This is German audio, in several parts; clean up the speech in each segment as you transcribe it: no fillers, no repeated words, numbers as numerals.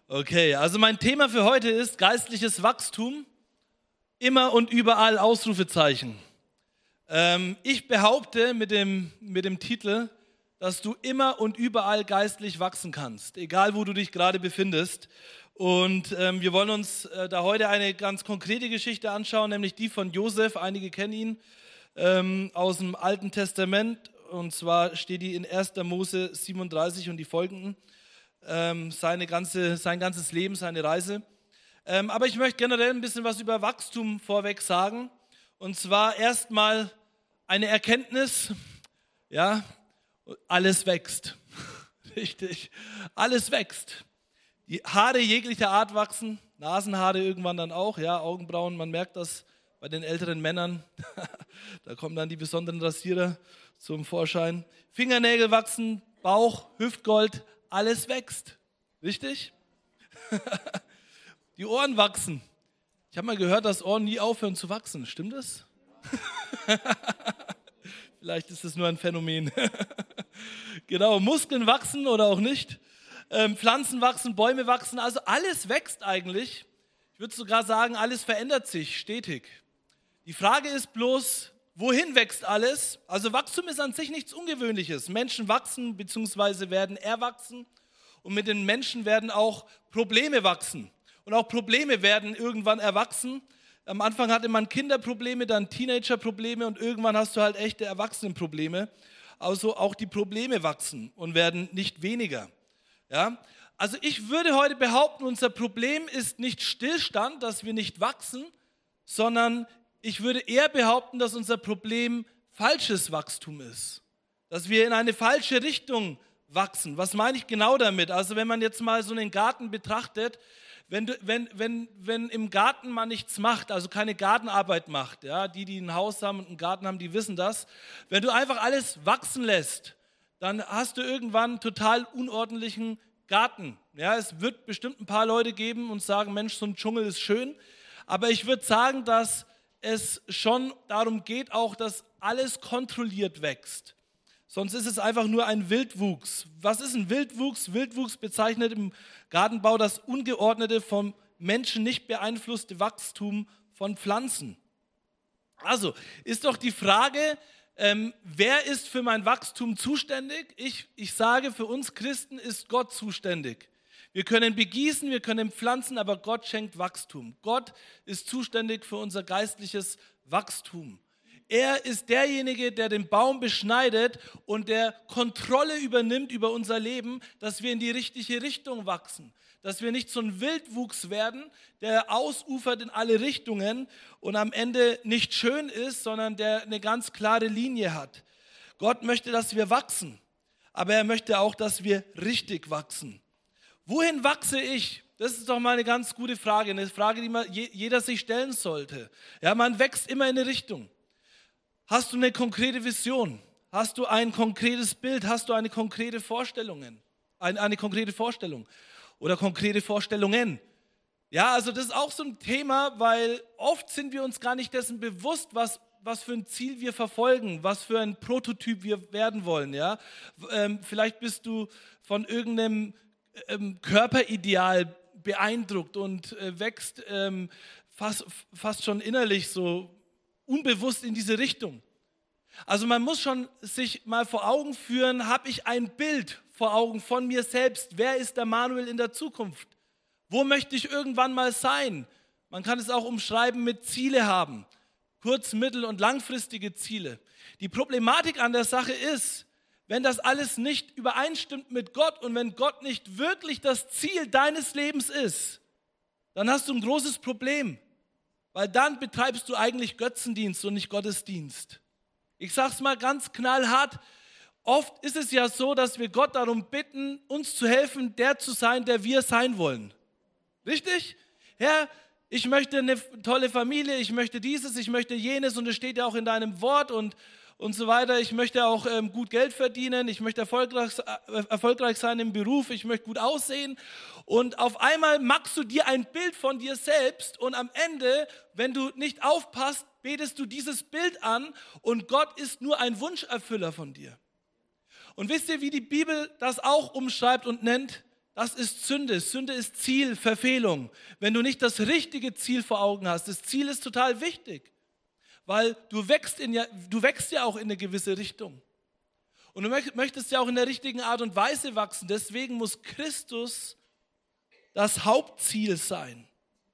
Okay, also mein Thema für heute ist geistliches Wachstum, immer und überall Ausrufezeichen. Ich behaupte mit dem Titel, dass du immer und überall geistlich wachsen kannst, egal wo du dich gerade befindest. Und wir wollen uns da heute eine ganz konkrete Geschichte anschauen, nämlich die von Josef. Einige kennen ihn aus dem Alten Testament. Und zwar steht die in 1. Mose 37 und die folgenden. Sein ganzes Leben, seine Reise. Aber ich möchte generell ein bisschen was über Wachstum vorweg sagen. Und zwar erstmal eine Erkenntnis, ja, alles wächst. Richtig, alles wächst. Die Haare jeglicher Art wachsen, Nasenhaare irgendwann dann auch, ja, Augenbrauen, man merkt das bei den älteren Männern. Da kommen dann die besonderen Rasierer zum Vorschein. Fingernägel wachsen, Bauch, Hüftgold, alles wächst. Richtig? Die Ohren wachsen. Ich habe mal gehört, dass Ohren nie aufhören zu wachsen. Stimmt das? Vielleicht ist es nur ein Phänomen. Genau, Muskeln wachsen oder auch nicht. Pflanzen wachsen, Bäume wachsen. Also alles wächst eigentlich. Ich würde sogar sagen, alles verändert sich stetig. Die Frage ist bloß, wohin wächst alles? Also Wachstum ist an sich nichts Ungewöhnliches. Menschen wachsen bzw. werden erwachsen und mit den Menschen werden auch Probleme wachsen. Und auch Probleme werden irgendwann erwachsen. Am Anfang hatte man Kinderprobleme, dann Teenagerprobleme und irgendwann hast du halt echte Erwachsenenprobleme. Also auch die Probleme wachsen und werden nicht weniger. Ja? Also ich würde heute behaupten, unser Problem ist nicht Stillstand, dass wir nicht wachsen, sondern ich würde eher behaupten, dass unser Problem falsches Wachstum ist. Dass wir in eine falsche Richtung wachsen. Was meine ich genau damit? Also wenn man jetzt mal so einen Garten betrachtet, wenn im Garten man nichts macht, also keine Gartenarbeit macht, ja, die ein Haus haben und einen Garten haben, die wissen das. Wenn du einfach alles wachsen lässt, dann hast du irgendwann einen total unordentlichen Garten. Ja, es wird bestimmt ein paar Leute geben und sagen, Mensch, so ein Dschungel ist schön. Aber ich würde sagen, dass es schon darum geht, auch, dass alles kontrolliert wächst. Sonst ist es einfach nur ein Wildwuchs. Was ist ein Wildwuchs? Wildwuchs bezeichnet im Gartenbau das ungeordnete, vom Menschen nicht beeinflusste Wachstum von Pflanzen. Also ist doch die Frage, wer ist für mein Wachstum zuständig? Ich sage, für uns Christen ist Gott zuständig. Wir können begießen, wir können pflanzen, aber Gott schenkt Wachstum. Gott ist zuständig für unser geistliches Wachstum. Er ist derjenige, der den Baum beschneidet und der Kontrolle übernimmt über unser Leben, dass wir in die richtige Richtung wachsen. Dass wir nicht so ein Wildwuchs werden, der ausufert in alle Richtungen und am Ende nicht schön ist, sondern der eine ganz klare Linie hat. Gott möchte, dass wir wachsen, aber er möchte auch, dass wir richtig wachsen. Wohin wachse ich? Das ist doch mal eine ganz gute Frage, eine Frage, die jeder sich stellen sollte. Ja, man wächst immer in eine Richtung. Hast du eine konkrete Vision? Hast du ein konkretes Bild? Hast du eine konkrete Vorstellung? Eine konkrete Vorstellung oder konkrete Vorstellungen? Ja, also das ist auch so ein Thema, weil oft sind wir uns gar nicht dessen bewusst, was für ein Ziel wir verfolgen, was für ein Prototyp wir werden wollen. Ja? Vielleicht bist du von irgendeinem Körperideal beeindruckt und wächst fast schon innerlich so unbewusst in diese Richtung. Also man muss schon sich mal vor Augen führen, habe ich ein Bild vor Augen von mir selbst? Wer ist der Manuel in der Zukunft? Wo möchte ich irgendwann mal sein? Man kann es auch umschreiben mit Ziele haben, kurz-, mittel- und langfristige Ziele. Die Problematik an der Sache ist, wenn das alles nicht übereinstimmt mit Gott und wenn Gott nicht wirklich das Ziel deines Lebens ist, dann hast du ein großes Problem. Weil dann betreibst du eigentlich Götzendienst und nicht Gottesdienst. Ich sage es mal ganz knallhart, oft ist es ja so, dass wir Gott darum bitten, uns zu helfen, der zu sein, der wir sein wollen. Richtig? Herr, ich möchte eine tolle Familie, ich möchte dieses, ich möchte jenes und es steht ja auch in deinem Wort und so weiter. Ich möchte auch gut Geld verdienen, ich möchte erfolgreich sein im Beruf, ich möchte gut aussehen. Und auf einmal machst du dir ein Bild von dir selbst und am Ende, wenn du nicht aufpasst, betest du dieses Bild an und Gott ist nur ein Wunscherfüller von dir. Und wisst ihr, wie die Bibel das auch umschreibt und nennt? das ist Sünde. Sünde ist Ziel, Verfehlung. Wenn du nicht das richtige Ziel vor Augen hast, das Ziel ist total wichtig, weil du wächst ja auch in eine gewisse Richtung. Und du möchtest ja auch in der richtigen Art und Weise wachsen. Deswegen muss Christus das Hauptziel sein.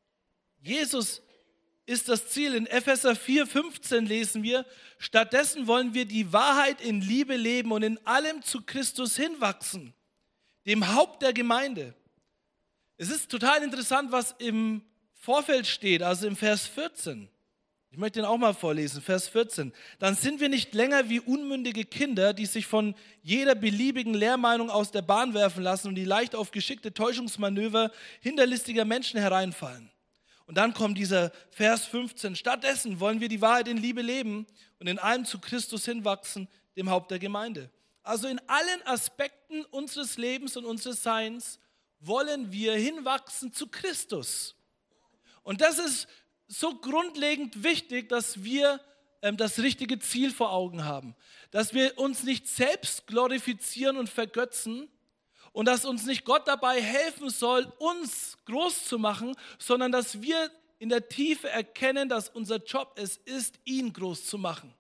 Jesus ist das Ziel. In Epheser 4,15 lesen wir, stattdessen wollen wir die Wahrheit in Liebe leben und in allem zu Christus hinwachsen, dem Haupt der Gemeinde. Es ist total interessant, was im Vorfeld steht, also im Vers 14. Ich möchte ihn auch mal vorlesen, Vers 14. Dann sind wir nicht länger wie unmündige Kinder, die sich von jeder beliebigen Lehrmeinung aus der Bahn werfen lassen und die leicht auf geschickte Täuschungsmanöver hinterlistiger Menschen hereinfallen. Und dann kommt dieser Vers 15. Stattdessen wollen wir die Wahrheit in Liebe leben und in allem zu Christus hinwachsen, dem Haupt der Gemeinde. Also in allen Aspekten unseres Lebens und unseres Seins wollen wir hinwachsen zu Christus. Und das ist so grundlegend wichtig, dass wir das richtige Ziel vor Augen haben. Dass wir uns nicht selbst glorifizieren und vergötzen und dass uns nicht Gott dabei helfen soll, uns groß zu machen, sondern dass wir in der Tiefe erkennen, dass unser Job es ist, ihn groß zu machen.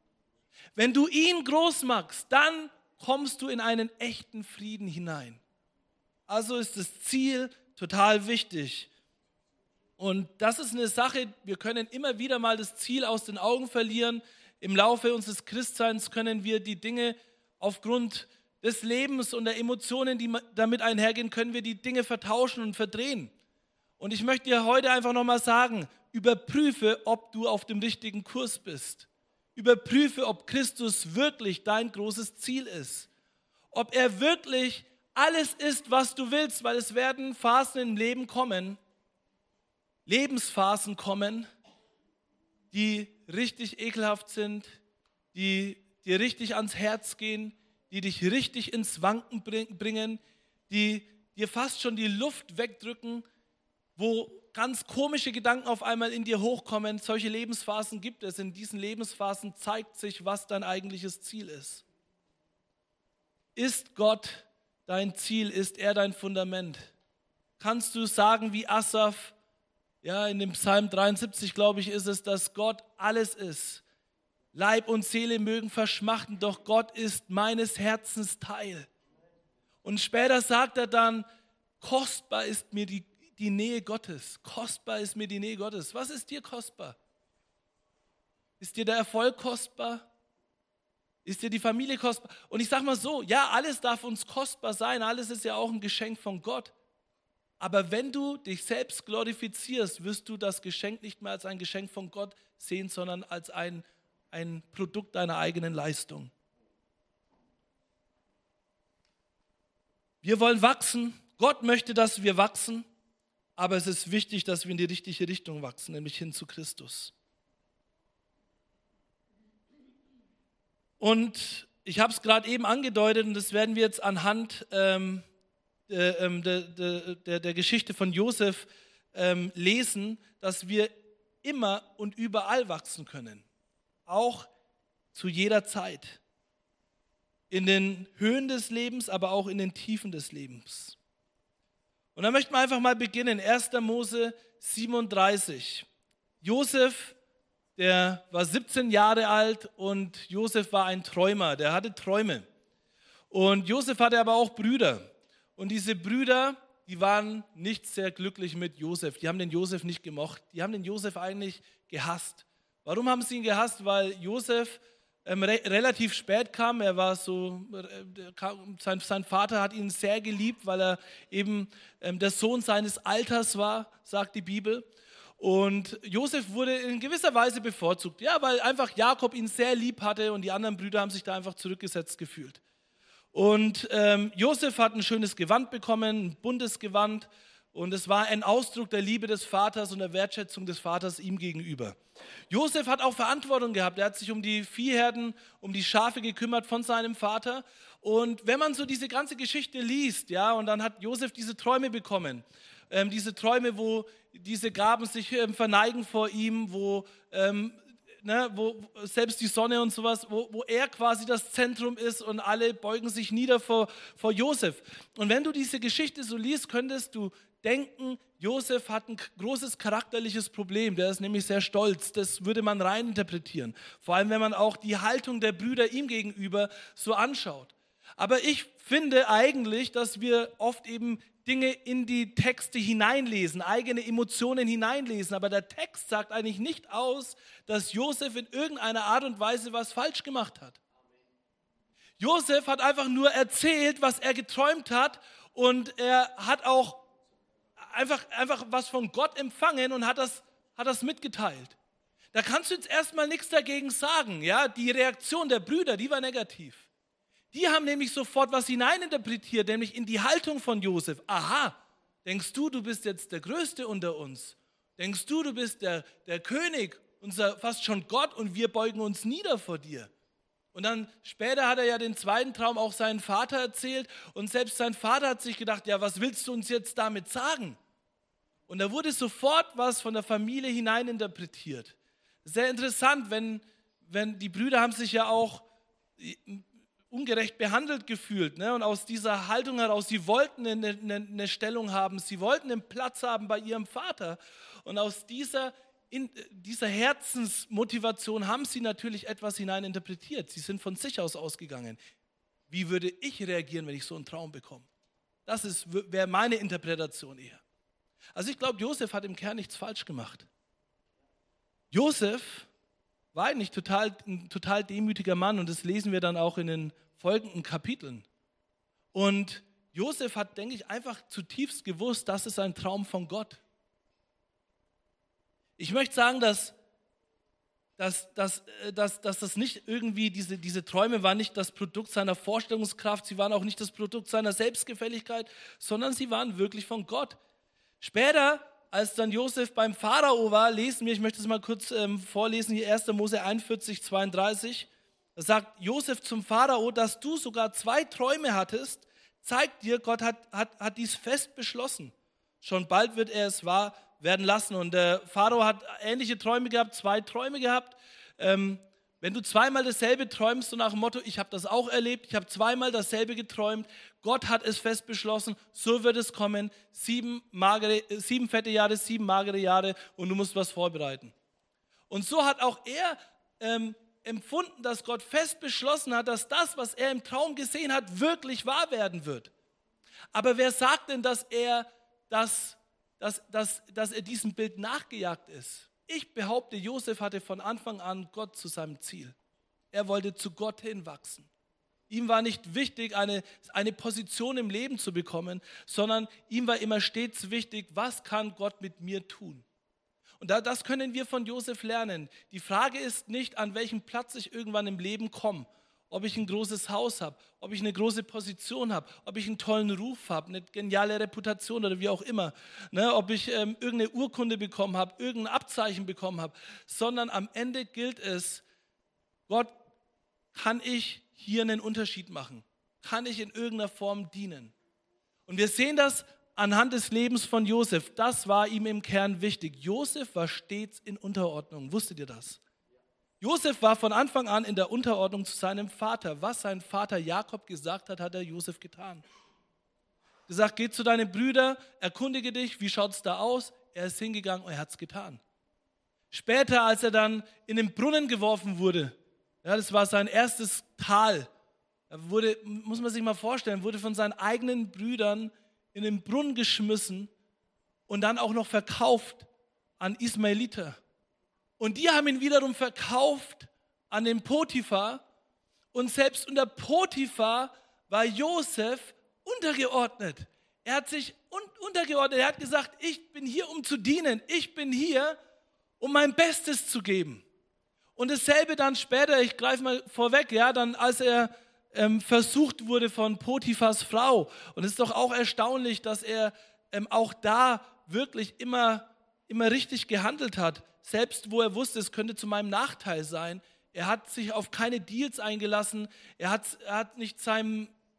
Wenn du ihn groß machst, dann kommst du in einen echten Frieden hinein. Also ist das Ziel total wichtig. Und das ist eine Sache, wir können immer wieder mal das Ziel aus den Augen verlieren. Im Laufe unseres Christseins können wir die Dinge aufgrund des Lebens und der Emotionen, die damit einhergehen, können wir die Dinge vertauschen und verdrehen. Und ich möchte dir heute einfach nochmal sagen, überprüfe, ob du auf dem richtigen Kurs bist. Überprüfe, ob Christus wirklich dein großes Ziel ist. Ob er wirklich alles ist, was du willst, weil es werden Phasen im Leben kommen, Lebensphasen kommen, die richtig ekelhaft sind, die dir richtig ans Herz gehen, die dich richtig ins Wanken bringen, die dir fast schon die Luft wegdrücken, wo ganz komische Gedanken auf einmal in dir hochkommen. Solche Lebensphasen gibt es. In diesen Lebensphasen zeigt sich, was dein eigentliches Ziel ist. Ist Gott dein Ziel? Ist er dein Fundament? Kannst du sagen wie Asaf, ja, in dem Psalm 73, glaube ich, ist es, dass Gott alles ist. Leib und Seele mögen verschmachten, doch Gott ist meines Herzens Teil. Und später sagt er dann, kostbar ist mir die Nähe Gottes. Kostbar ist mir die Nähe Gottes. Was ist dir kostbar? Ist dir der Erfolg kostbar? Ist dir die Familie kostbar? Und ich sage mal so, ja, alles darf uns kostbar sein. Alles ist ja auch ein Geschenk von Gott. Aber wenn du dich selbst glorifizierst, wirst du das Geschenk nicht mehr als ein Geschenk von Gott sehen, sondern als ein Produkt deiner eigenen Leistung. Wir wollen wachsen. Gott möchte, dass wir wachsen. Aber es ist wichtig, dass wir in die richtige Richtung wachsen, nämlich hin zu Christus. Und ich habe es gerade eben angedeutet und das werden wir jetzt anhand der Geschichte von Josef lesen, dass wir immer und überall wachsen können. Auch zu jeder Zeit. In den Höhen des Lebens, aber auch in den Tiefen des Lebens. Und da möchten wir einfach mal beginnen. 1. Mose 37. Josef, der war 17 Jahre alt und Josef war ein Träumer, der hatte Träume. Und Josef hatte aber auch Brüder. Und diese Brüder, die waren nicht sehr glücklich mit Josef. Die haben den Josef nicht gemocht. Die haben den Josef eigentlich gehasst. Warum haben sie ihn gehasst? Weil Josef relativ spät kam. Er war so, sein Vater hat ihn sehr geliebt, weil er eben der Sohn seines Alters war, sagt die Bibel. Und Josef wurde in gewisser Weise bevorzugt, ja, weil einfach Jakob ihn sehr lieb hatte und die anderen Brüder haben sich da einfach zurückgesetzt gefühlt. Und Josef hat ein schönes Gewand bekommen, ein buntes Gewand. Und es war ein Ausdruck der Liebe des Vaters und der Wertschätzung des Vaters ihm gegenüber. Josef hat auch Verantwortung gehabt. Er hat sich um die Viehherden, um die Schafe gekümmert von seinem Vater. Und wenn man so diese ganze Geschichte liest, ja, und dann hat Josef diese Träume bekommen. Diese Träume, wo diese Gaben sich verneigen vor ihm, wo ne, wo selbst die Sonne und sowas, wo er quasi das Zentrum ist und alle beugen sich nieder vor Josef. Und wenn du diese Geschichte so liest, könntest du denken, Josef hat ein großes charakterliches Problem, der ist nämlich sehr stolz, das würde man rein interpretieren. Vor allem, wenn man auch die Haltung der Brüder ihm gegenüber so anschaut. Aber ich finde eigentlich, dass wir oft eben Dinge in die Texte hineinlesen, eigene Emotionen hineinlesen. Aber der Text sagt eigentlich nicht aus, dass Josef in irgendeiner Art und Weise was falsch gemacht hat. Josef hat einfach nur erzählt, was er geträumt hat und er hat auch einfach was von Gott empfangen und hat das mitgeteilt. Da kannst du jetzt erstmal nichts dagegen sagen. Ja? Die Reaktion der Brüder, die war negativ. Die haben nämlich sofort was hineininterpretiert, nämlich in die Haltung von Josef. Aha, denkst du, du bist jetzt der Größte unter uns? Denkst du, du bist der König, fast schon Gott und wir beugen uns nieder vor dir? Und dann später hat er ja den zweiten Traum auch seinen Vater erzählt und selbst sein Vater hat sich gedacht, ja, was willst du uns jetzt damit sagen? Und da wurde sofort was von der Familie hineininterpretiert. Sehr interessant, wenn die Brüder haben sich ja auch ungerecht behandelt gefühlt. Ne? Und aus dieser Haltung heraus, sie wollten eine Stellung haben, sie wollten einen Platz haben bei ihrem Vater. Und aus dieser Herzensmotivation haben sie natürlich etwas hineininterpretiert. Sie sind von sich aus ausgegangen. Wie würde ich reagieren, wenn ich so einen Traum bekomme? Das wäre meine Interpretation eher. Also ich glaube, Josef hat im Kern nichts falsch gemacht. Josef war eigentlich ein total demütiger Mann und das lesen wir dann auch in den folgenden Kapiteln. Und Josef hat, denke ich, einfach zutiefst gewusst, das ist ein Traum von Gott. Ich möchte sagen, dass das nicht irgendwie, diese Träume waren nicht das Produkt seiner Vorstellungskraft, sie waren auch nicht das Produkt seiner Selbstgefälligkeit, sondern sie waren wirklich von Gott. Später, als dann Josef beim Pharao war, lesen wir, ich möchte es mal kurz vorlesen, hier 1. Mose 41, 32, da sagt Josef zum Pharao, dass du sogar 2 Träume hattest, zeigt dir, Gott hat dies fest beschlossen. Schon bald wird er es wahr werden lassen. Und der Pharao hat ähnliche Träume gehabt, 2 Träume gehabt. Wenn du zweimal dasselbe träumst, so nach dem Motto, ich habe das auch erlebt, ich habe zweimal dasselbe geträumt, Gott hat es fest beschlossen, so wird es kommen, 7 fette Jahre, 7 magere Jahre und du musst was vorbereiten. Und so hat auch er empfunden, dass Gott fest beschlossen hat, dass das, was er im Traum gesehen hat, wirklich wahr werden wird. Aber wer sagt denn, dass er diesem Bild nachgejagt ist? Ich behaupte, Josef hatte von Anfang an Gott zu seinem Ziel. Er wollte zu Gott hinwachsen. Ihm war nicht wichtig, eine Position im Leben zu bekommen, sondern ihm war immer stets wichtig, was kann Gott mit mir tun? Und das können wir von Josef lernen. Die Frage ist nicht, an welchen Platz ich irgendwann im Leben komme. Ob ich ein großes Haus habe, ob ich eine große Position habe, ob ich einen tollen Ruf habe, eine geniale Reputation oder wie auch immer. Ne, ob ich irgendeine Urkunde bekommen habe, irgendein Abzeichen bekommen habe. Sondern am Ende gilt es, Gott, kann ich hier einen Unterschied machen? Kann ich in irgendeiner Form dienen? Und wir sehen das anhand des Lebens von Josef. Das war ihm im Kern wichtig. Josef war stets in Unterordnung. Wusstet ihr das? Josef war von Anfang an in der Unterordnung zu seinem Vater. Was sein Vater Jakob gesagt hat, hat er Josef getan. Gesagt, geh zu deinen Brüdern, erkundige dich, wie schaut es da aus? Er ist hingegangen und er hat es getan. Später, als er dann in den Brunnen geworfen wurde, ja, das war sein erstes Tal, muss man sich mal vorstellen, wurde von seinen eigenen Brüdern in den Brunnen geschmissen und dann auch noch verkauft an Ismaeliter. Und die haben ihn wiederum verkauft an den Potiphar. Und selbst unter Potiphar war Josef untergeordnet. Er hat sich untergeordnet. Er hat gesagt, ich bin hier, um zu dienen. Ich bin hier, um mein Bestes zu geben. Und dasselbe dann später, ich greife mal vorweg, ja, dann als er versucht wurde von Potiphars Frau. Und es ist doch auch erstaunlich, dass er auch da wirklich immer richtig gehandelt hat. Selbst wo er wusste, es könnte zu meinem Nachteil sein. Er hat sich auf keine Deals eingelassen. Er hat nicht seinem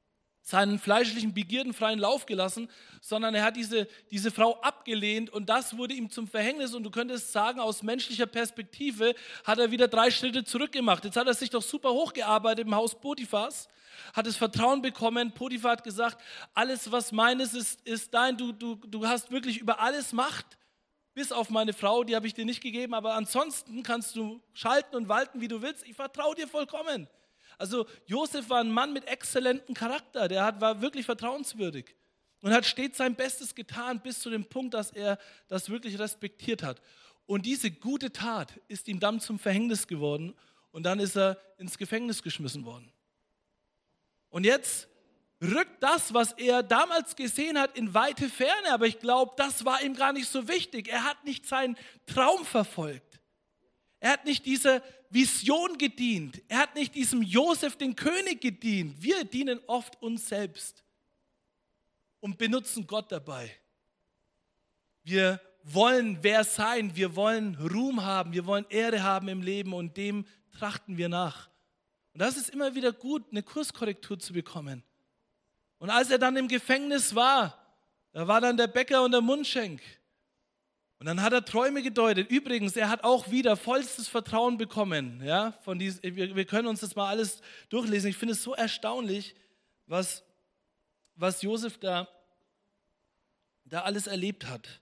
seinen fleischlichen Begierden freien Lauf gelassen, sondern er hat diese Frau abgelehnt und das wurde ihm zum Verhängnis. Und du könntest sagen, aus menschlicher Perspektive hat er wieder 3 Schritte zurückgemacht. Jetzt hat er sich doch super hochgearbeitet im Haus Potiphars, hat das Vertrauen bekommen. Potiphar hat gesagt, alles was meines ist dein, du hast wirklich über alles Macht, bis auf meine Frau, die habe ich dir nicht gegeben, aber ansonsten kannst du schalten und walten, wie du willst. Ich vertraue dir vollkommen. Also Josef war ein Mann mit exzellentem Charakter, war wirklich vertrauenswürdig und hat stets sein Bestes getan, bis zu dem Punkt, dass er das wirklich respektiert hat. Und diese gute Tat ist ihm dann zum Verhängnis geworden und dann ist er ins Gefängnis geschmissen worden. Und jetzt rückt das, was er damals gesehen hat, in weite Ferne, aber ich glaube, das war ihm gar nicht so wichtig. Er hat nicht seinen Traum verfolgt. Er hat nicht dieser Vision gedient. Er hat nicht diesem Josef, den König, gedient. Wir dienen oft uns selbst und benutzen Gott dabei. Wir wollen wer sein, wir wollen Ruhm haben, wir wollen Ehre haben im Leben und dem trachten wir nach. Und das ist immer wieder gut, eine Kurskorrektur zu bekommen. Und als er dann im Gefängnis war, da war dann der Bäcker und der Mundschenk. Und dann hat er Träume gedeutet. Übrigens, er hat auch wieder vollstes Vertrauen bekommen. Ja, wir können uns das mal alles durchlesen. Ich finde es so erstaunlich, was Josef da alles erlebt hat.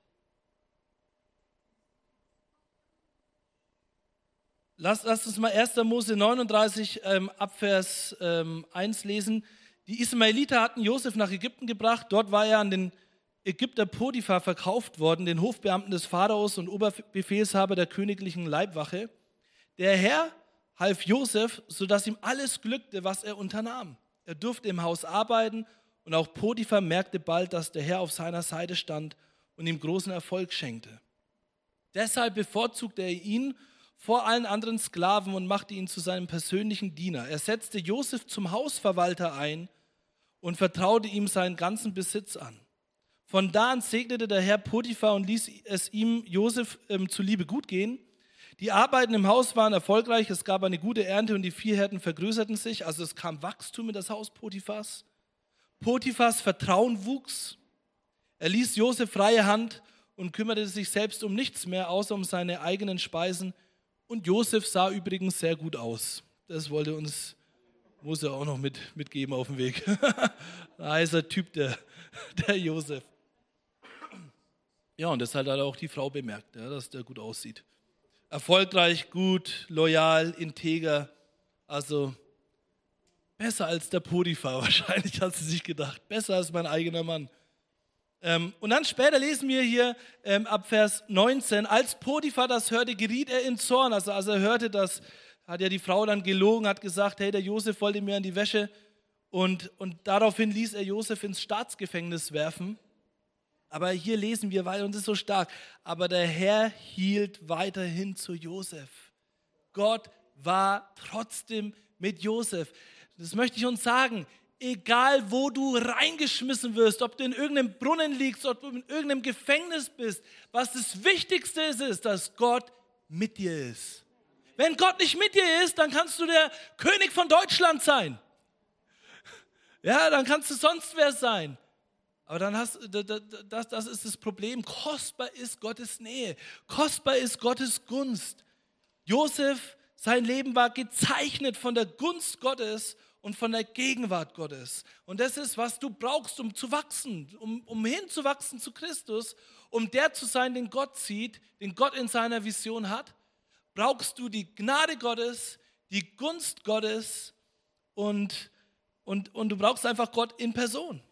Lasst uns mal 1. Mose 39 ab Vers 1 lesen. Die Ismaeliter hatten Josef nach Ägypten gebracht. Dort war er an den Ägypter Potiphar verkauft worden, den Hofbeamten des Pharaos und Oberbefehlshaber der königlichen Leibwache. Der Herr half Josef, sodass ihm alles glückte, was er unternahm. Er durfte im Haus arbeiten und auch Potiphar merkte bald, dass der Herr auf seiner Seite stand und ihm großen Erfolg schenkte. Deshalb bevorzugte er ihn vor allen anderen Sklaven und machte ihn zu seinem persönlichen Diener. Er setzte Josef zum Hausverwalter ein und vertraute ihm seinen ganzen Besitz an. Von da an segnete der Herr Potiphar und ließ es ihm Josef zuliebe gut gehen. Die Arbeiten im Haus waren erfolgreich, es gab eine gute Ernte und die Viehherden vergrößerten sich, also es kam Wachstum in das Haus Potiphars. Potiphars Vertrauen wuchs. Er ließ Josef freie Hand und kümmerte sich selbst um nichts mehr, außer um seine eigenen Speisen. Und Josef sah übrigens sehr gut aus. Das wollte uns Mose auch noch mitgeben auf dem Weg. Ein heißer Typ, der Josef. Ja, und deshalb hat auch die Frau bemerkt, ja, dass der gut aussieht. Erfolgreich, gut, loyal, integer. Also besser als der Potiphar wahrscheinlich, hat sie sich gedacht. Besser als mein eigener Mann. Und dann später lesen wir hier ab Vers 19, als Potiphar das hörte, geriet er in Zorn. Also als er hörte, das hat ja die Frau dann gelogen, hat gesagt, hey, der Josef wollte mir an die Wäsche. Und daraufhin ließ er Josef ins Staatsgefängnis werfen. Aber hier lesen wir weiter und das ist so stark. Aber der Herr hielt weiterhin zu Josef. Gott war trotzdem mit Josef. Das möchte ich uns sagen. Egal, wo du reingeschmissen wirst, ob du in irgendeinem Brunnen liegst, ob du in irgendeinem Gefängnis bist, was das Wichtigste ist, dass Gott mit dir ist. Wenn Gott nicht mit dir ist, dann kannst du der König von Deutschland sein. Ja, dann kannst du sonst wer sein. Aber dann das ist das Problem. Kostbar ist Gottes Nähe. Kostbar ist Gottes Gunst. Josef, sein Leben war gezeichnet von der Gunst Gottes und von der Gegenwart Gottes. Und das ist, was du brauchst, um zu wachsen, um hinzuwachsen zu Christus, um der zu sein, den Gott sieht, den Gott in seiner Vision hat. Brauchst du die Gnade Gottes, die Gunst Gottes und du brauchst einfach Gott in Person.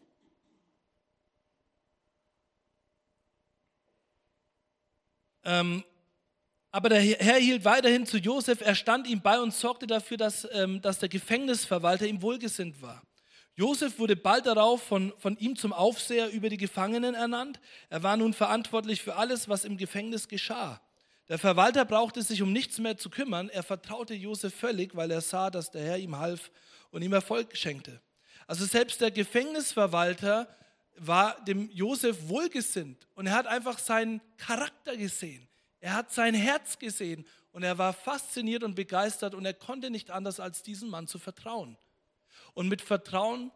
Aber der Herr hielt weiterhin zu Josef, er stand ihm bei und sorgte dafür, dass der Gefängnisverwalter ihm wohlgesinnt war. Josef wurde bald darauf von ihm zum Aufseher über die Gefangenen ernannt. Er war nun verantwortlich für alles, was im Gefängnis geschah. Der Verwalter brauchte sich um nichts mehr zu kümmern. Er vertraute Josef völlig, weil er sah, dass der Herr ihm half und ihm Erfolg schenkte. Also selbst der Gefängnisverwalter war dem Josef wohlgesinnt und er hat einfach seinen Charakter gesehen. Er hat sein Herz gesehen und er war fasziniert und begeistert und er konnte nicht anders, als diesem Mann zu vertrauen. Und mit Vertrauen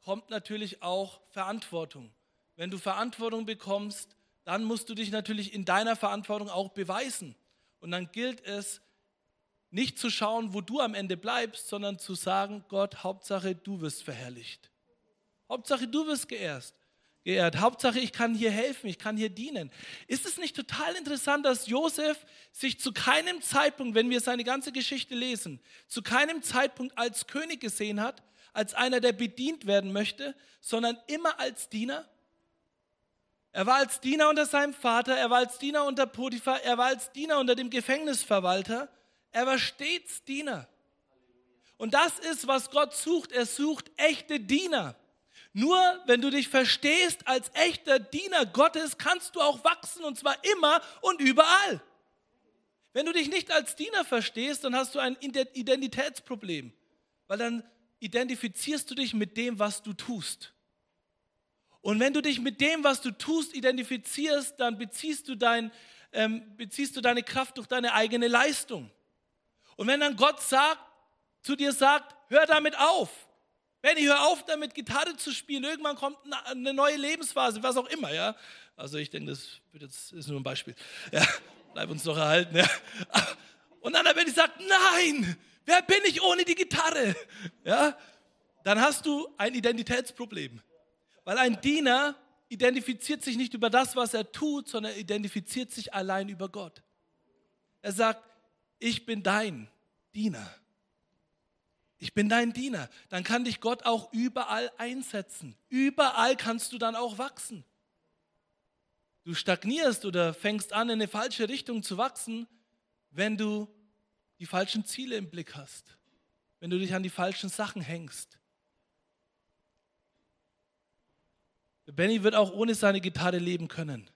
kommt natürlich auch Verantwortung. Wenn du Verantwortung bekommst, dann musst du dich natürlich in deiner Verantwortung auch beweisen. Und dann gilt es, nicht zu schauen, wo du am Ende bleibst, sondern zu sagen, Gott, Hauptsache, du wirst verherrlicht. Hauptsache, du wirst geehrt. Hauptsache, ich kann hier helfen, ich kann hier dienen. Ist es nicht total interessant, dass Josef sich zu keinem Zeitpunkt, wenn wir seine ganze Geschichte lesen, zu keinem Zeitpunkt als König gesehen hat, als einer, der bedient werden möchte, sondern immer als Diener? Er war als Diener unter seinem Vater, er war als Diener unter Potiphar, er war als Diener unter dem Gefängnisverwalter. Er war stets Diener. Und das ist, was Gott sucht. Er sucht echte Diener. Nur wenn du dich verstehst als echter Diener Gottes, kannst du auch wachsen, und zwar immer und überall. Wenn du dich nicht als Diener verstehst, dann hast du ein Identitätsproblem, weil dann identifizierst du dich mit dem, was du tust. Und wenn du dich mit dem, was du tust, identifizierst, dann beziehst du deine Kraft durch deine eigene Leistung. Und wenn dann Gott zu dir sagt, hör damit auf. Benni, hör auf damit, Gitarre zu spielen. Irgendwann kommt eine neue Lebensphase, was auch immer. Ja? Also ich denke, das ist nur ein Beispiel. Ja, bleib uns doch erhalten. Ja? Und dann, wenn ich sage, nein, wer bin ich ohne die Gitarre? Ja? Dann hast du ein Identitätsproblem. Weil ein Diener identifiziert sich nicht über das, was er tut, sondern er identifiziert sich allein über Gott. Er sagt, ich bin dein Diener. Ich bin dein Diener. Dann kann dich Gott auch überall einsetzen. Überall kannst du dann auch wachsen. Du stagnierst oder fängst an, in eine falsche Richtung zu wachsen, wenn du die falschen Ziele im Blick hast. Wenn du dich an die falschen Sachen hängst. Benni wird auch ohne seine Gitarre leben können.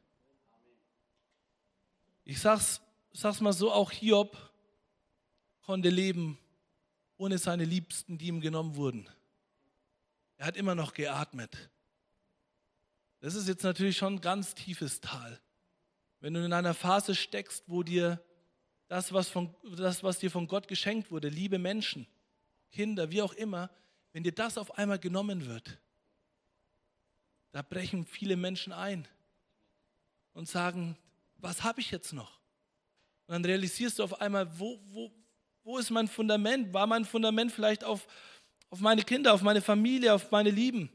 Ich sag's mal so, auch Hiob konnte leben ohne seine Liebsten, die ihm genommen wurden. Er hat immer noch geatmet. Das ist jetzt natürlich schon ein ganz tiefes Tal. Wenn du in einer Phase steckst, wo dir das, was dir von Gott geschenkt wurde, liebe Menschen, Kinder, wie auch immer, wenn dir das auf einmal genommen wird, da brechen viele Menschen ein und sagen, was habe ich jetzt noch? Und dann realisierst du auf einmal, wo ist mein Fundament? War mein Fundament vielleicht auf meine Kinder, auf meine Familie, auf meine Lieben?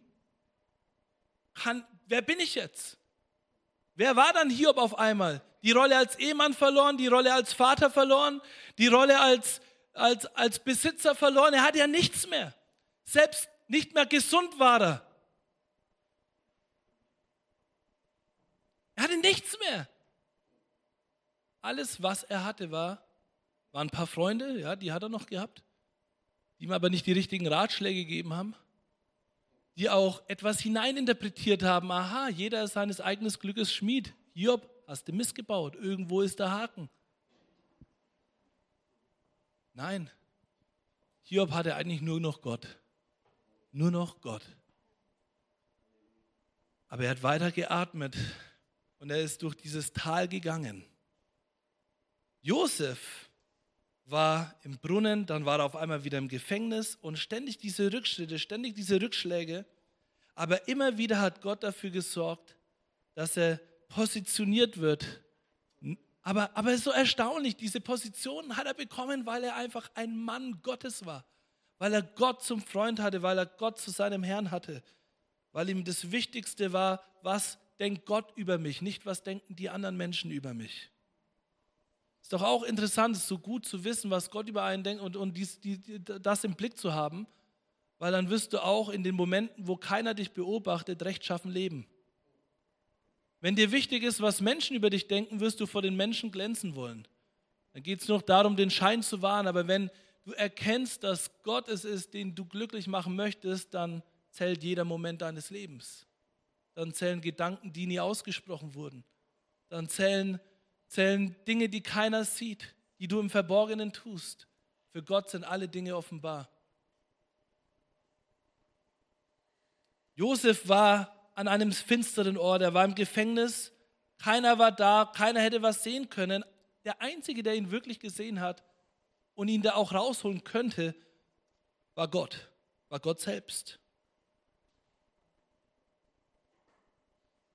Wer bin ich jetzt? Wer war dann Hiob auf einmal? Die Rolle als Ehemann verloren, die Rolle als Vater verloren, die Rolle als Besitzer verloren. Er hatte ja nichts mehr. Selbst nicht mehr gesund war er. Er hatte nichts mehr. Alles, was er hatte, waren ein paar Freunde, ja, die hat er noch gehabt, die ihm aber nicht die richtigen Ratschläge gegeben haben, die auch etwas hineininterpretiert haben. Aha, jeder ist seines eigenen Glückes Schmied. Hiob, hast du Mist gebaut, irgendwo ist der Haken. Nein, Hiob hatte eigentlich nur noch Gott. Nur noch Gott. Aber er hat weiter geatmet und er ist durch dieses Tal gegangen. Josef war im Brunnen, dann war er auf einmal wieder im Gefängnis und ständig diese Rückschritte, ständig diese Rückschläge. Aber immer wieder hat Gott dafür gesorgt, dass er positioniert wird. Aber es ist so erstaunlich, diese Position hat er bekommen, weil er einfach ein Mann Gottes war. Weil er Gott zum Freund hatte, weil er Gott zu seinem Herrn hatte. Weil ihm das Wichtigste war, was denkt Gott über mich, nicht was denken die anderen Menschen über mich. Ist doch auch interessant, es ist so gut zu wissen, was Gott über einen denkt und das im Blick zu haben, weil dann wirst du auch in den Momenten, wo keiner dich beobachtet, rechtschaffen leben. Wenn dir wichtig ist, was Menschen über dich denken, wirst du vor den Menschen glänzen wollen. Dann geht es nur noch darum, den Schein zu wahren, aber wenn du erkennst, dass Gott es ist, den du glücklich machen möchtest, dann zählt jeder Moment deines Lebens. Dann zählen Gedanken, die nie ausgesprochen wurden. Dann zählen Dinge, die keiner sieht, die du im Verborgenen tust. Für Gott sind alle Dinge offenbar. Josef war an einem finsteren Ort, er war im Gefängnis, keiner war da, keiner hätte was sehen können. Der Einzige, der ihn wirklich gesehen hat und ihn da auch rausholen könnte, war Gott selbst.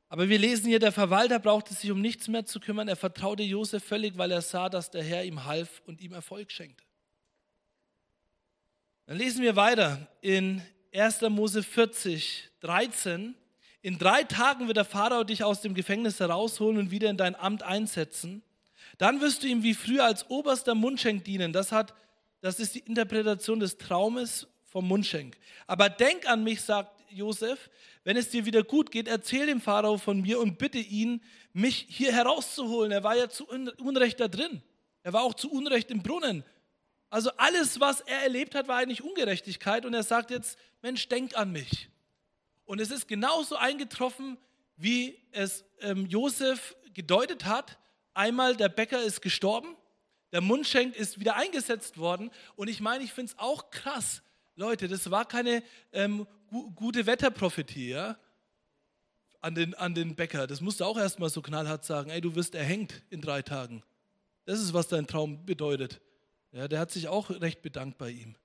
Aber wir lesen hier, der Verwalter brauchte sich um nichts mehr zu kümmern. Er vertraute Josef völlig, weil er sah, dass der Herr ihm half und ihm Erfolg schenkte. Dann lesen wir weiter in 1. Mose 40, 13. In 3 Tagen wird der Pharao dich aus dem Gefängnis herausholen und wieder in dein Amt einsetzen. Dann wirst du ihm wie früher als oberster Mundschenk dienen. Das ist die Interpretation des Traumes vom Mundschenk. Aber denk an mich, sagt Josef, wenn es dir wieder gut geht, erzähl dem Pharao von mir und bitte ihn, mich hier herauszuholen. Er war ja zu Unrecht da drin. Er war auch zu Unrecht im Brunnen. Also alles, was er erlebt hat, war eigentlich Ungerechtigkeit. Und er sagt jetzt, Mensch, denk an mich. Und es ist genauso eingetroffen, wie es Josef gedeutet hat. Einmal, der Bäcker ist gestorben, der Mundschenk ist wieder eingesetzt worden. Und ich meine, ich finde es auch krass. Leute, das war keine gute Wetterprophetie, ja? an den Bäcker. Das musst du auch erstmal so knallhart sagen. Ey, du wirst erhängt in 3 Tagen. Das ist, was dein Traum bedeutet. Ja, der hat sich auch recht bedankt bei ihm.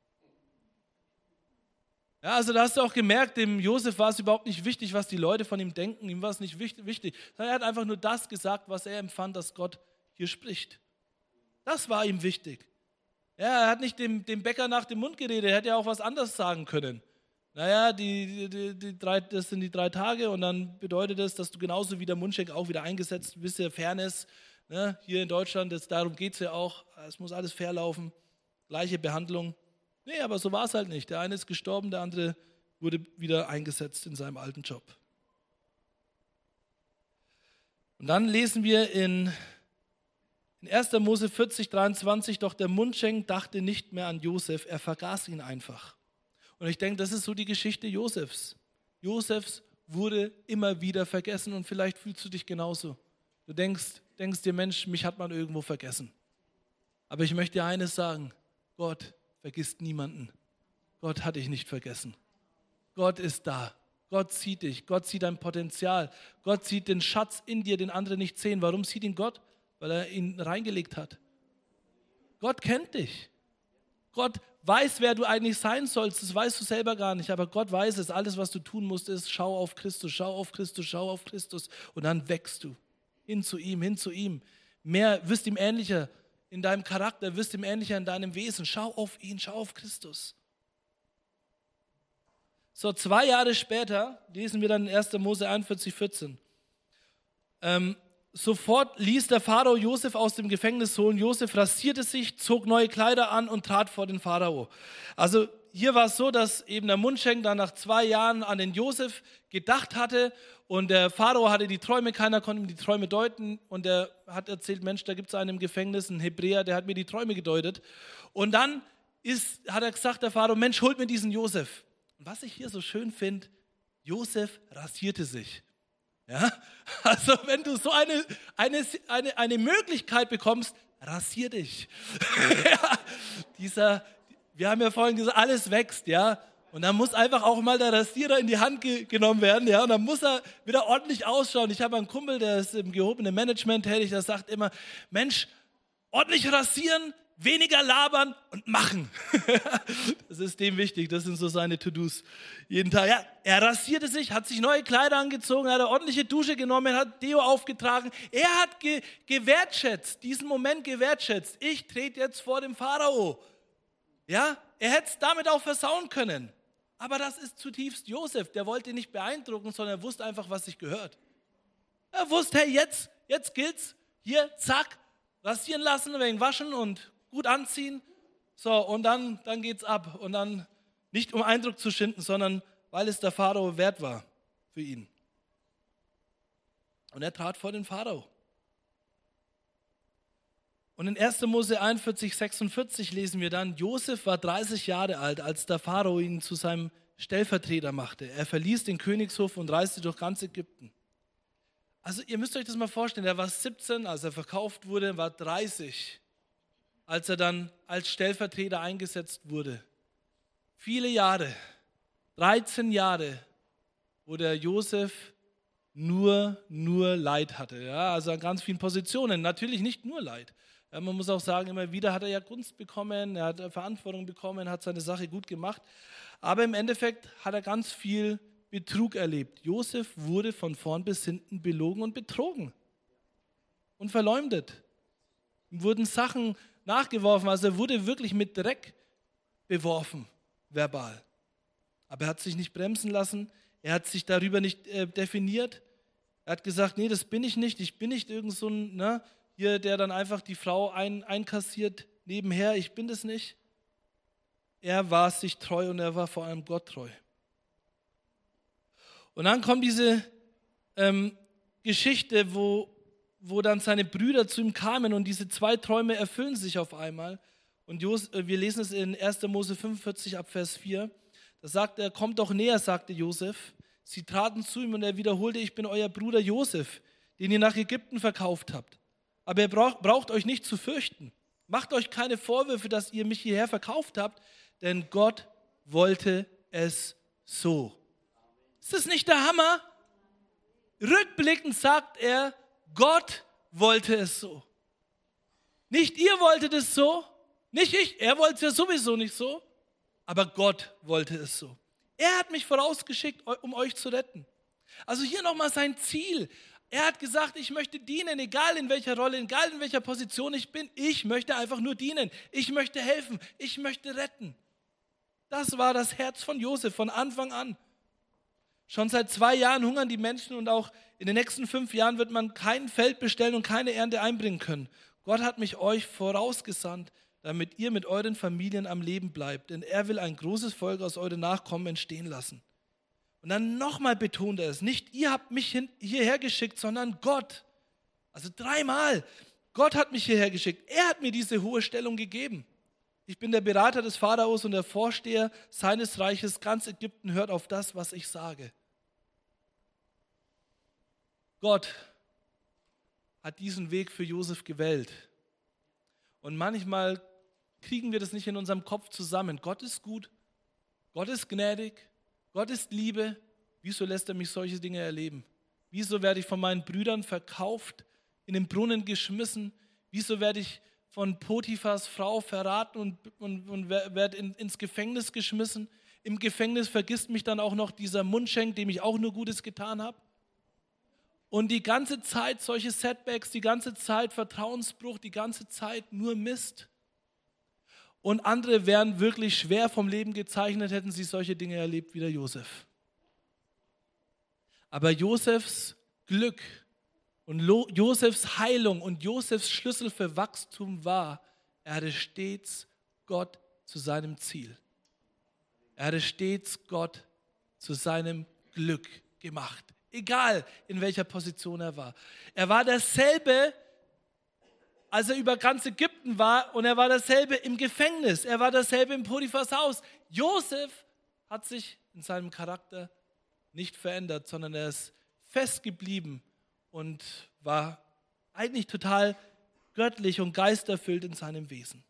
Ja, also da hast du auch gemerkt, dem Josef war es überhaupt nicht wichtig, was die Leute von ihm denken. Ihm war es nicht wichtig. Er hat einfach nur das gesagt, was er empfand, dass Gott hier spricht. Das war ihm wichtig. Ja, er hat nicht dem Bäcker nach dem Mund geredet, er hätte ja auch was anderes sagen können. Naja, das sind die 3 Tage und dann bedeutet das, dass du genauso wie der Mundschenk auch wieder eingesetzt bist, ja Fairness. Ne? Hier in Deutschland, darum geht es ja auch, es muss alles fair laufen, gleiche Behandlung. Nee, aber so war es halt nicht. Der eine ist gestorben, der andere wurde wieder eingesetzt in seinem alten Job. Und dann lesen wir in 1. Mose 40, 23, doch der Mundschenk dachte nicht mehr an Josef, er vergaß ihn einfach. Und ich denke, das ist so die Geschichte Josefs. Josefs wurde immer wieder vergessen und vielleicht fühlst du dich genauso. Du denkst dir, Mensch, mich hat man irgendwo vergessen. Aber ich möchte dir eines sagen, Gott vergisst niemanden. Gott hat dich nicht vergessen. Gott ist da. Gott sieht dich. Gott sieht dein Potenzial. Gott sieht den Schatz in dir, den andere nicht sehen. Warum sieht ihn Gott? Weil er ihn reingelegt hat. Gott kennt dich. Gott weiß, wer du eigentlich sein sollst. Das weißt du selber gar nicht. Aber Gott weiß es. Alles, was du tun musst, ist, schau auf Christus, schau auf Christus, schau auf Christus. Und dann wächst du. Hin zu ihm, hin zu ihm. Mehr, wirst ihm ähnlicher in deinem Charakter, wirst ihm ähnlicher in deinem Wesen. Schau auf ihn, schau auf Christus. So, 2 Jahre später lesen wir dann in 1. Mose 41, 14. Sofort ließ der Pharao Josef aus dem Gefängnis holen. Josef rasierte sich, zog neue Kleider an und trat vor den Pharao. Also hier war es so, dass eben der Mundschenk dann nach 2 Jahren an den Josef gedacht hatte und der Pharao hatte die Träume, keiner konnte ihm die Träume deuten und er hat erzählt, Mensch, da gibt es einen im Gefängnis, einen Hebräer, der hat mir die Träume gedeutet. Und dann hat er gesagt, der Pharao, Mensch, holt mir diesen Josef. Und was ich hier so schön finde, Josef rasierte sich. Ja? Also wenn du so eine Möglichkeit bekommst, rasier dich. Ja, wir haben ja vorhin gesagt, alles wächst, ja. Und dann muss einfach auch mal der Rasierer in die Hand genommen werden, ja. Und dann muss er wieder ordentlich ausschauen. Ich habe einen Kumpel, der ist im gehobenen Management tätig, der sagt immer, Mensch, ordentlich rasieren, weniger labern und machen. Das ist dem wichtig, das sind so seine To-Dos jeden Tag. Ja, er rasierte sich, hat sich neue Kleider angezogen, hat eine ordentliche Dusche genommen, hat Deo aufgetragen. Er hat gewertschätzt, diesen Moment gewertschätzt. Ich trete jetzt vor dem Pharao. Ja, er hätte es damit auch versauen können. Aber das ist zutiefst Josef, der wollte nicht beeindrucken, sondern er wusste einfach, was sich gehört. Er wusste, hey, jetzt gilt's, hier, zack, rasieren lassen, wegen waschen und gut anziehen. So, und dann geht's ab. Und dann nicht um Eindruck zu schinden, sondern weil es der Pharao wert war für ihn. Und er trat vor den Pharao. Und in 1. Mose 41, 46 lesen wir dann, Josef war 30 Jahre alt, als der Pharao ihn zu seinem Stellvertreter machte. Er verließ den Königshof und reiste durch ganz Ägypten. Also ihr müsst euch das mal vorstellen, er war 17, als er verkauft wurde, war 30, als er dann als Stellvertreter eingesetzt wurde. Viele Jahre, 13 Jahre, wo der Josef nur Leid hatte. Ja, also an ganz vielen Positionen, natürlich nicht nur Leid. Ja, man muss auch sagen, immer wieder hat er ja Gunst bekommen, er hat Verantwortung bekommen, hat seine Sache gut gemacht. Aber im Endeffekt hat er ganz viel Betrug erlebt. Josef wurde von vorn bis hinten belogen und betrogen und verleumdet. Ihm wurden Sachen nachgeworfen, also er wurde wirklich mit Dreck beworfen, verbal. Aber er hat sich nicht bremsen lassen, er hat sich darüber nicht definiert. Er hat gesagt, nee, das bin ich bin nicht irgend so ein, hier, der dann einfach die Frau einkassiert nebenher, ich bin das nicht. Er war sich treu und er war vor allem Gott treu. Und dann kommt diese Geschichte, wo dann seine Brüder zu ihm kamen und diese 2 Träume erfüllen sich auf einmal. Und wir lesen es in 1. Mose 45 ab Vers 4. Da sagt er, kommt doch näher, sagte Josef. Sie traten zu ihm und er wiederholte, ich bin euer Bruder Josef, den ihr nach Ägypten verkauft habt. Aber ihr braucht euch nicht zu fürchten. Macht euch keine Vorwürfe, dass ihr mich hierher verkauft habt, denn Gott wollte es so. Ist das nicht der Hammer? Rückblickend sagt er, Gott wollte es so. Nicht ihr wolltet es so, nicht ich, er wollte es ja sowieso nicht so, aber Gott wollte es so. Er hat mich vorausgeschickt, um euch zu retten. Also hier nochmal sein Ziel. Er hat gesagt, ich möchte dienen, egal in welcher Rolle, egal in welcher Position ich bin. Ich möchte einfach nur dienen. Ich möchte helfen. Ich möchte retten. Das war das Herz von Josef von Anfang an. Schon seit 2 Jahren hungern die Menschen und auch in den nächsten 5 Jahren wird man kein Feld bestellen und keine Ernte einbringen können. Gott hat mich euch vorausgesandt, damit ihr mit euren Familien am Leben bleibt, denn er will ein großes Volk aus euren Nachkommen entstehen lassen. Und dann nochmal betont er es, nicht ihr habt mich hierher geschickt, sondern Gott. Also 3-mal, Gott hat mich hierher geschickt, er hat mir diese hohe Stellung gegeben. Ich bin der Berater des Pharaos und der Vorsteher seines Reiches, ganz Ägypten hört auf das, was ich sage. Gott hat diesen Weg für Josef gewählt. Und manchmal kriegen wir das nicht in unserem Kopf zusammen. Gott ist gut, Gott ist gnädig, Gott ist Liebe. Wieso lässt er mich solche Dinge erleben? Wieso werde ich von meinen Brüdern verkauft, in den Brunnen geschmissen? Wieso werde ich von Potiphars Frau verraten und werde ins Gefängnis geschmissen? Im Gefängnis vergisst mich dann auch noch dieser Mundschenk, dem ich auch nur Gutes getan habe. Und die ganze Zeit solche Setbacks, die ganze Zeit Vertrauensbruch, die ganze Zeit nur Mist. Und andere wären wirklich schwer vom Leben gezeichnet, hätten sie solche Dinge erlebt wie der Josef. Aber Josefs Glück und Josefs Heilung und Josefs Schlüssel für Wachstum war, er hatte stets Gott zu seinem Ziel. Er hatte stets Gott zu seinem Glück gemacht. Egal, in welcher Position er war. Er war dasselbe, als er über ganz Ägypten war, und er war dasselbe im Gefängnis. Er war dasselbe im Potiphars Haus. Josef hat sich in seinem Charakter nicht verändert, sondern er ist fest geblieben und war eigentlich total göttlich und geisterfüllt in seinem Wesen.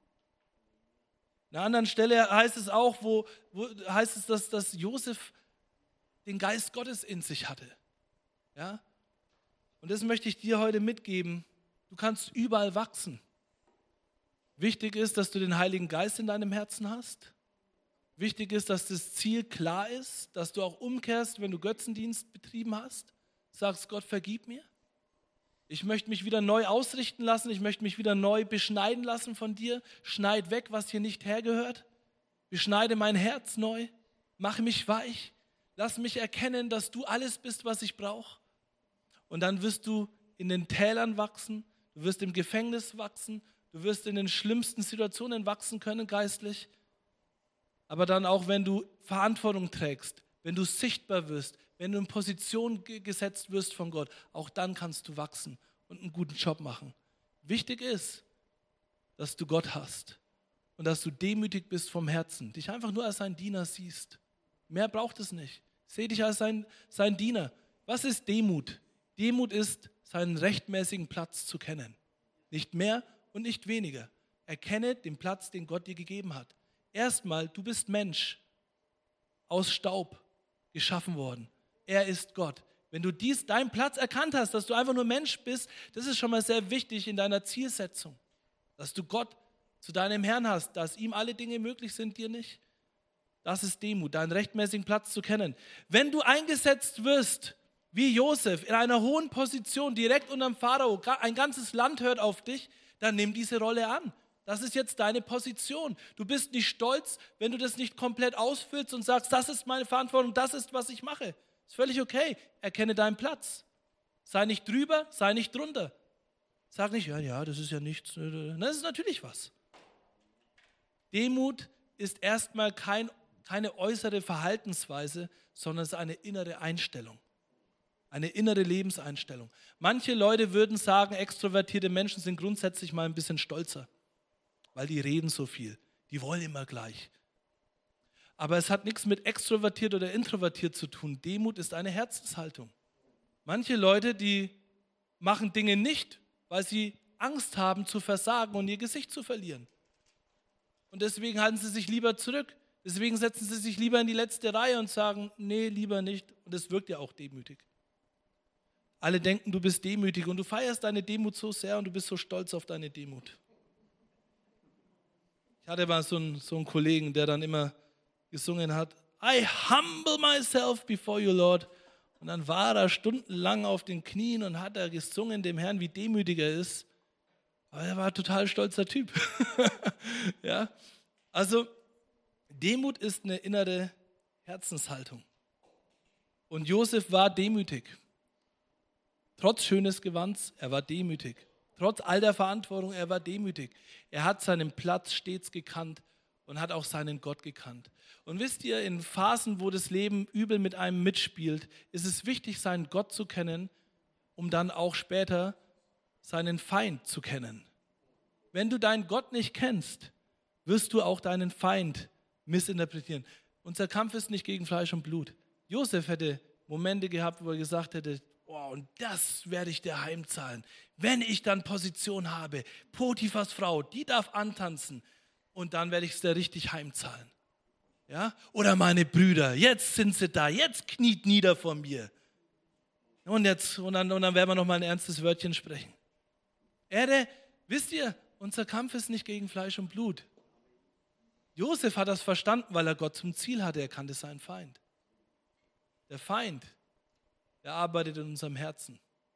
An einer anderen Stelle heißt es auch, dass Josef den Geist Gottes in sich hatte. Ja? Und das möchte ich dir heute mitgeben. Du kannst überall wachsen. Wichtig ist, dass du den Heiligen Geist in deinem Herzen hast. Wichtig ist, dass das Ziel klar ist, dass du auch umkehrst, wenn du Götzendienst betrieben hast. Sagst, Gott, vergib mir. Ich möchte mich wieder neu ausrichten lassen. Ich möchte mich wieder neu beschneiden lassen von dir. Schneid weg, was hier nicht hergehört. Beschneide mein Herz neu. Mache mich weich. Lass mich erkennen, dass du alles bist, was ich brauche. Und dann wirst du in den Tälern wachsen. Du wirst im Gefängnis wachsen. Du wirst in den schlimmsten Situationen wachsen können, geistlich. Aber dann auch, wenn du Verantwortung trägst, wenn du sichtbar wirst, wenn du in Position gesetzt wirst von Gott, auch dann kannst du wachsen und einen guten Job machen. Wichtig ist, dass du Gott hast und dass du demütig bist vom Herzen, dich einfach nur als ein Diener siehst. Mehr braucht es nicht. Seh dich als sein Diener. Was ist Demut? Demut ist, seinen rechtmäßigen Platz zu kennen. Nicht mehr und nicht weniger. Erkenne den Platz, den Gott dir gegeben hat. Erstmal, du bist Mensch, aus Staub geschaffen worden. Er ist Gott. Wenn du deinen Platz erkannt hast, dass du einfach nur Mensch bist, das ist schon mal sehr wichtig in deiner Zielsetzung. Dass du Gott zu deinem Herrn hast, dass ihm alle Dinge möglich sind, dir nicht. Das ist Demut, deinen rechtmäßigen Platz zu kennen. Wenn du eingesetzt wirst, wie Josef, in einer hohen Position, direkt unterm Pharao, ein ganzes Land hört auf dich, dann nimm diese Rolle an. Das ist jetzt deine Position. Du bist nicht stolz, wenn du das nicht komplett ausfüllst und sagst, das ist meine Verantwortung, das ist, was ich mache. Ist völlig okay. Erkenne deinen Platz. Sei nicht drüber, sei nicht drunter. Sag nicht, ja, das ist ja nichts. Das ist natürlich was. Demut ist erstmal keine äußere Verhaltensweise, sondern es ist eine innere Einstellung. Eine innere Lebenseinstellung. Manche Leute würden sagen, extrovertierte Menschen sind grundsätzlich mal ein bisschen stolzer, weil die reden so viel. Die wollen immer gleich. Aber es hat nichts mit extrovertiert oder introvertiert zu tun. Demut ist eine Herzenshaltung. Manche Leute, die machen Dinge nicht, weil sie Angst haben zu versagen und ihr Gesicht zu verlieren. Und deswegen halten sie sich lieber zurück. Deswegen setzen sie sich lieber in die letzte Reihe und sagen, nee, lieber nicht. Und das wirkt ja auch demütig. Alle denken, du bist demütig und du feierst deine Demut so sehr und du bist so stolz auf deine Demut. Ich hatte mal so einen Kollegen, der dann immer gesungen hat, I humble myself before you, Lord. Und dann war er stundenlang auf den Knien und hat er gesungen dem Herrn, wie demütig er ist. Aber er war ein total stolzer Typ. Ja? Also Demut ist eine innere Herzenshaltung. Und Josef war demütig. Trotz schönes Gewands, er war demütig. Trotz all der Verantwortung, er war demütig. Er hat seinen Platz stets gekannt und hat auch seinen Gott gekannt. Und wisst ihr, in Phasen, wo das Leben übel mit einem mitspielt, ist es wichtig, seinen Gott zu kennen, um dann auch später seinen Feind zu kennen. Wenn du deinen Gott nicht kennst, wirst du auch deinen Feind missinterpretieren. Unser Kampf ist nicht gegen Fleisch und Blut. Josef hätte Momente gehabt, wo er gesagt hätte, oh, und das werde ich dir heimzahlen. Wenn ich dann Position habe, Potiphas Frau, die darf antanzen und dann werde ich es dir richtig heimzahlen. Ja? Oder meine Brüder, jetzt sind sie da, jetzt kniet nieder vor mir. Und dann werden wir noch mal ein ernstes Wörtchen sprechen. Wisst ihr, unser Kampf ist nicht gegen Fleisch und Blut. Josef hat das verstanden, weil er Gott zum Ziel hatte, er kannte seinen Feind. Der Feind, der arbeitet in unserem Herzen.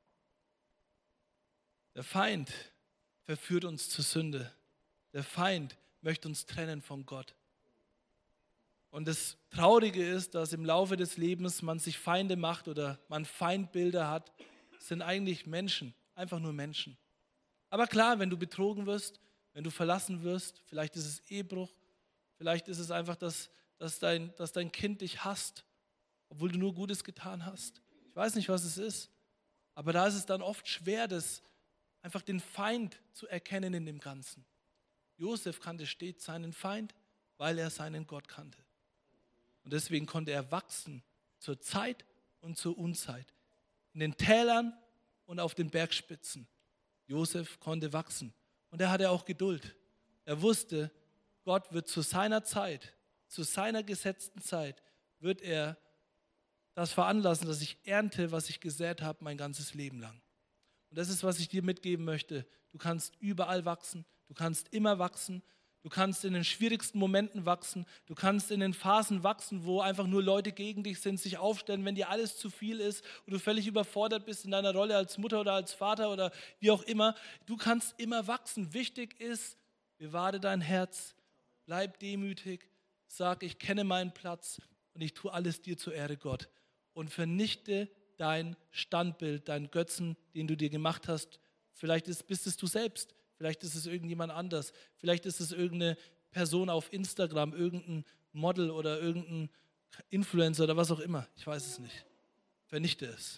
Der Feind verführt uns zur Sünde. Der Feind möchte uns trennen von Gott. Und das Traurige ist, dass im Laufe des Lebens man sich Feinde macht oder man Feindbilder hat. Es sind eigentlich Menschen, einfach nur Menschen. Aber klar, wenn du betrogen wirst, wenn du verlassen wirst, vielleicht ist es Ehebruch, vielleicht ist es einfach, dass dein Kind dich hasst, obwohl du nur Gutes getan hast. Ich weiß nicht, was es ist, aber da ist es dann oft schwer, einfach den Feind zu erkennen in dem Ganzen. Josef kannte stets seinen Feind, weil er seinen Gott kannte. Und deswegen konnte er wachsen zur Zeit und zur Unzeit. In den Tälern und auf den Bergspitzen. Josef konnte wachsen. Und er hatte auch Geduld. Er wusste, Gott wird zu seiner Zeit, zu seiner gesetzten Zeit, wird er das veranlassen, dass ich ernte, was ich gesät habe, mein ganzes Leben lang. Und das ist, was ich dir mitgeben möchte. Du kannst überall wachsen, du kannst immer wachsen, du kannst in den schwierigsten Momenten wachsen, du kannst in den Phasen wachsen, wo einfach nur Leute gegen dich sind, sich aufstellen, wenn dir alles zu viel ist und du völlig überfordert bist in deiner Rolle als Mutter oder als Vater oder wie auch immer. Du kannst immer wachsen. Wichtig ist, bewahre dein Herz, bleib demütig, sag, ich kenne meinen Platz und ich tue alles dir zur Ehre, Gott. Und vernichte dein Standbild, deinen Götzen, den du dir gemacht hast. Vielleicht bist es du selbst, vielleicht ist es irgendjemand anders, vielleicht ist es irgendeine Person auf Instagram, irgendein Model oder irgendein Influencer oder was auch immer. Ich weiß es nicht. Vernichte es.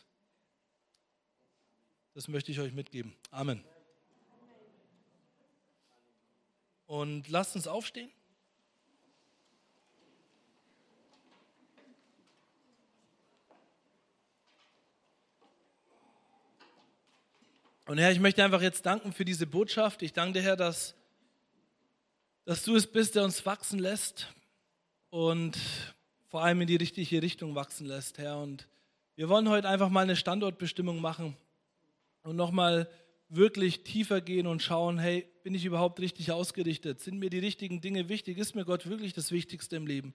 Das möchte ich euch mitgeben. Amen. Und lasst uns aufstehen. Und Herr, ich möchte einfach jetzt danken für diese Botschaft. Ich danke dir, Herr, dass du es bist, der uns wachsen lässt und vor allem in die richtige Richtung wachsen lässt, Herr. Und wir wollen heute einfach mal eine Standortbestimmung machen und nochmal wirklich tiefer gehen und schauen, hey, bin ich überhaupt richtig ausgerichtet? Sind mir die richtigen Dinge wichtig? Ist mir Gott wirklich das Wichtigste im Leben?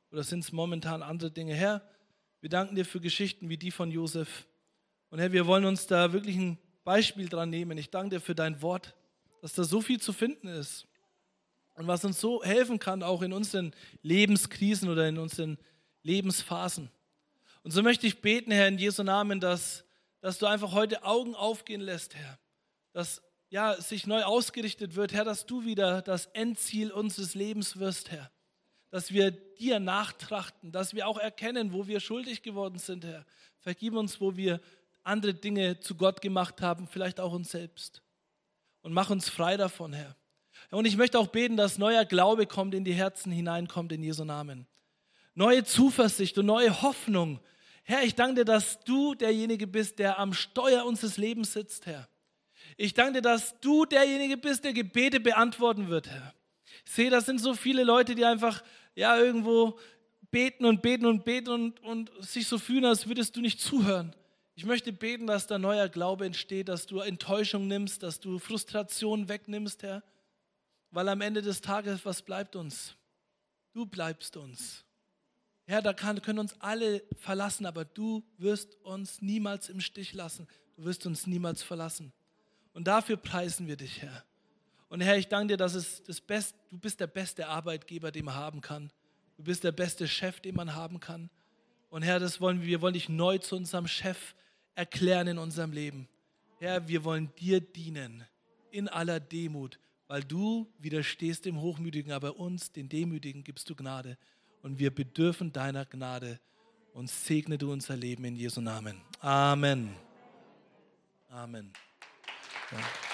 oder sind es momentan andere Dinge? Herr, wir danken dir für Geschichten wie die von Josef. Und Herr, wir wollen uns da wirklich ein Beispiel dran nehmen. Ich danke dir für dein Wort, dass da so viel zu finden ist. Und was uns so helfen kann, auch in unseren Lebenskrisen oder in unseren Lebensphasen. Und so möchte ich beten, Herr, in Jesu Namen, dass du einfach heute Augen aufgehen lässt, Herr. Dass sich neu ausgerichtet wird, Herr, dass du wieder das Endziel unseres Lebens wirst, Herr. Dass wir dir nachtrachten, dass wir auch erkennen, wo wir schuldig geworden sind, Herr. Vergib uns, wo wir andere Dinge zu Gott gemacht haben, vielleicht auch uns selbst. Und mach uns frei davon, Herr. Und ich möchte auch beten, dass neuer Glaube kommt, in die Herzen hineinkommt, in Jesu Namen. Neue Zuversicht und neue Hoffnung. Herr, ich danke dir, dass du derjenige bist, der am Steuer unseres Lebens sitzt, Herr. Ich danke dir, dass du derjenige bist, der Gebete beantworten wird, Herr. Ich sehe, das sind so viele Leute, die einfach irgendwo beten und sich so fühlen, als würdest du nicht zuhören. Ich möchte beten, dass da neuer Glaube entsteht, dass du Enttäuschung nimmst, dass du Frustration wegnimmst, Herr. Weil am Ende des Tages, was bleibt uns? Du bleibst uns. Herr, da können uns alle verlassen, aber du wirst uns niemals im Stich lassen. Du wirst uns niemals verlassen. Und dafür preisen wir dich, Herr. Und Herr, ich danke dir, dass du bist der beste Arbeitgeber, den man haben kann. Du bist der beste Chef, den man haben kann. Und Herr, wir wollen dich neu zu unserem Chef erklären in unserem Leben. Herr, wir wollen dir dienen in aller Demut, weil du widerstehst dem Hochmütigen, aber uns, den Demütigen, gibst du Gnade. Und wir bedürfen deiner Gnade. Und segne du unser Leben in Jesu Namen. Amen. Amen. Ja.